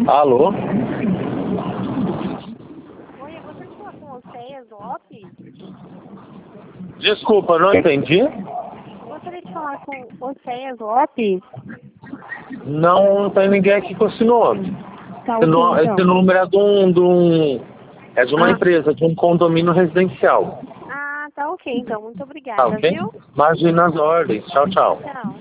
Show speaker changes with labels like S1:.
S1: Alô?
S2: Oi, eu gostaria de falar com o Oceias Lopes.
S1: Desculpa, não entendi.
S2: Gostaria de falar com o Oceias Lopes.
S1: Não tem ninguém aqui com esse nome.
S2: Tá
S1: Esse,
S2: ok,
S1: esse
S2: então.
S1: número é é de uma empresa, de um condomínio residencial.
S2: Tá ok, então. Muito
S1: Tá
S2: obrigada,
S1: ok?
S2: viu?
S1: Imagina as ordens. Tchau, tchau.
S2: Tchau.